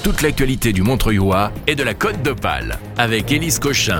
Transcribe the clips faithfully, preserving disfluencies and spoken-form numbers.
toute l'actualité du Montreuilois et de la Côte d'Opale avec Élise Cochin.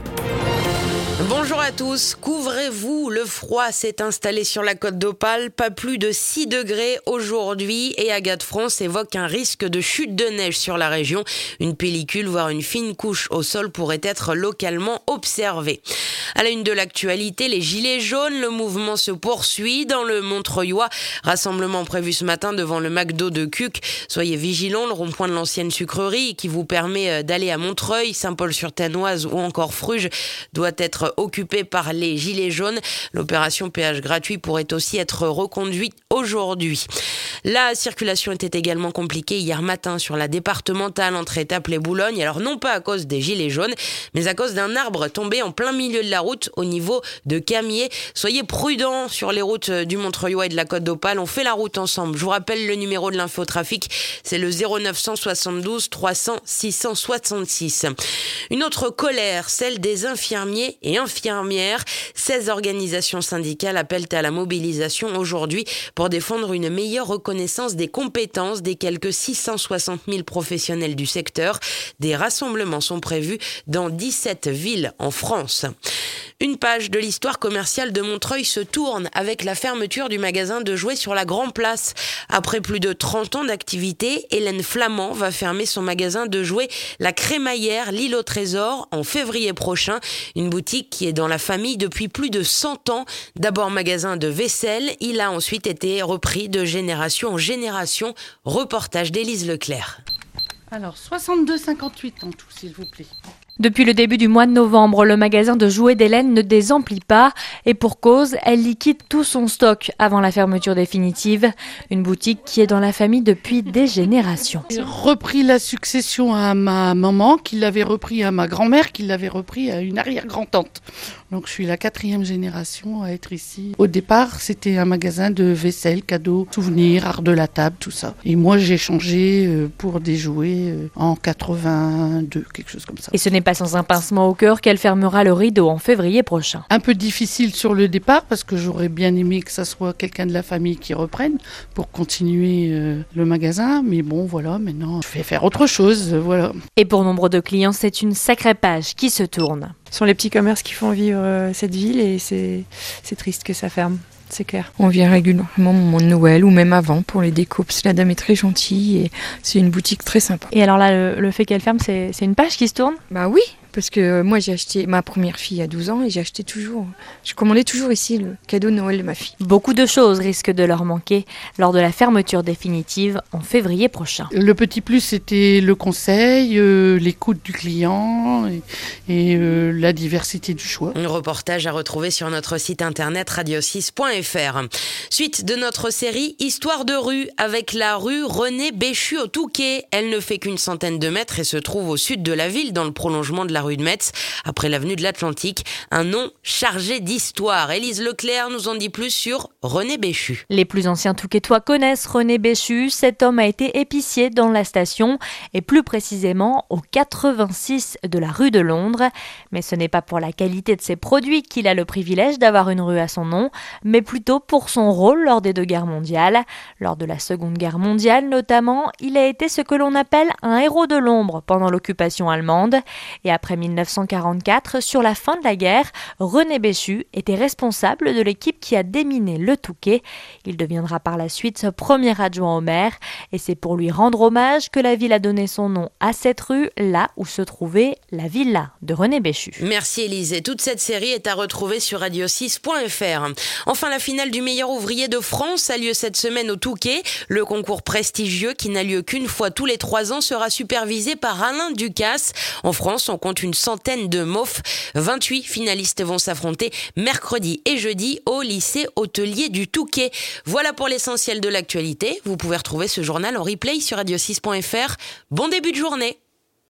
Bonjour à tous, couvrez-vous, le froid s'est installé sur la Côte d'Opale, pas plus de six degrés aujourd'hui et Agathe France évoque un risque de chute de neige sur la région. Une pellicule, voire une fine couche au sol pourrait être localement observée. À la une de l'actualité, les gilets jaunes, le mouvement se poursuit dans le Montreuilois. Rassemblement prévu ce matin devant le McDo de Cuques. Soyez vigilants, le rond-point de l'ancienne sucrerie qui vous permet d'aller à Montreuil, Saint-Paul-sur-Tanoise ou encore Fruges doit être occupé par les gilets jaunes. L'opération péage gratuit pourrait aussi être reconduite aujourd'hui. La circulation était également compliquée hier matin sur la départementale entre Étaples et Boulogne. Alors non pas à cause des gilets jaunes, mais à cause d'un arbre tombé en plein milieu de la route au niveau de Camiers. Soyez prudents sur les routes du Montreuilois et de la Côte d'Opale. On fait la route ensemble. Je vous rappelle le numéro de l'infotrafic, c'est le zéro neuf cent soixante-douze trois cents six cent soixante-six. Une autre colère, celle des infirmiers et infirmières. seize organisations syndicales appellent à la mobilisation aujourd'hui pour défendre une meilleure reconnaissance des compétences des quelques six cent soixante mille professionnels du secteur. Des rassemblements sont prévus dans dix-sept villes en France. Une page de l'histoire commerciale de Montreuil se tourne avec la fermeture du magasin de jouets sur la Grand Place. Après plus de trente ans d'activité, Hélène Flamand va fermer son magasin de jouets La Crémaillère, l'île au trésor, en février prochain. Une boutique qui est dans la famille depuis plus de cent ans. D'abord magasin de vaisselle, il a ensuite été repris de génération en génération. Reportage d'Élise Leclerc. Alors, soixante-deux cinquante-huit en tout, s'il vous plaît. Depuis le début du mois de novembre, le magasin de jouets d'Hélène ne désemplit pas et pour cause, elle liquide tout son stock avant la fermeture définitive. Une boutique qui est dans la famille depuis des générations. J'ai repris la succession à ma maman, qui l'avait repris à ma grand-mère, qui l'avait repris à une arrière-grand-tante. Donc je suis la quatrième génération à être ici. Au départ, c'était un magasin de vaisselle, cadeaux, souvenirs, art de la table, tout ça. Et moi, j'ai changé pour des jouets en quatre-vingt-deux, quelque chose comme ça. Et ce n'est pas sans un pincement au cœur qu'elle fermera le rideau en février prochain. Un peu difficile sur le départ parce que j'aurais bien aimé que ça soit quelqu'un de la famille qui reprenne pour continuer euh, le magasin. Mais bon, voilà, maintenant je vais faire autre chose, voilà. Et pour nombre de clients, c'est une sacrée page qui se tourne. Ce sont les petits commerces qui font vivre euh, cette ville et c'est, c'est triste que ça ferme. C'est clair. On vient régulièrement au moment de Noël ou même avant pour les décos parce que la dame est très gentille et c'est une boutique très sympa. Et alors là, le, le fait qu'elle ferme, c'est, c'est une page qui se tourne ? Bah oui, parce que moi j'ai acheté ma première fille à douze ans et j'ai acheté toujours, je commandais toujours ici le cadeau de Noël de ma fille. Beaucoup de choses risquent de leur manquer lors de la fermeture définitive en février prochain. Le petit plus, c'était le conseil, euh, l'écoute du client et, et euh, la diversité du choix. Un reportage à retrouver sur notre site internet radio six point f r. Suite de notre série Histoire de rue avec la rue René Béchu au Touquet. Elle ne fait qu'une centaine de mètres et se trouve au sud de la ville dans le prolongement de la rue de Metz, après l'avenue de l'Atlantique. Un nom chargé d'histoire. Élise Leclerc nous en dit plus sur René Béchu. Les plus anciens Touquetois connaissent René Béchu. Cet homme a été épicier dans la station et plus précisément au quatre-vingt-six de la rue de Londres. Mais ce n'est pas pour la qualité de ses produits qu'il a le privilège d'avoir une rue à son nom, mais plutôt pour son rôle lors des deux guerres mondiales. Lors de la Seconde Guerre mondiale notamment, il a été ce que l'on appelle un héros de l'ombre pendant l'occupation allemande. Et après mille neuf cent quarante-quatre, sur la fin de la guerre, René Béchu était responsable de l'équipe qui a déminé le Touquet. Il deviendra par la suite premier adjoint au maire et c'est pour lui rendre hommage que la ville a donné son nom à cette rue, là où se trouvait la villa de René Béchu. Merci Élise. Et toute cette série est à retrouver sur radio six point f r. Enfin, la finale du meilleur ouvrier de France a lieu cette semaine au Touquet. Le concours prestigieux qui n'a lieu qu'une fois tous les trois ans sera supervisé par Alain Ducasse. En France, on compte une centaine de M O F. vingt-huit finalistes vont s'affronter mercredi et jeudi au lycée hôtelier du Touquet. Voilà pour l'essentiel de l'actualité. Vous pouvez retrouver ce journal en replay sur radio six point f r. Bon début de journée.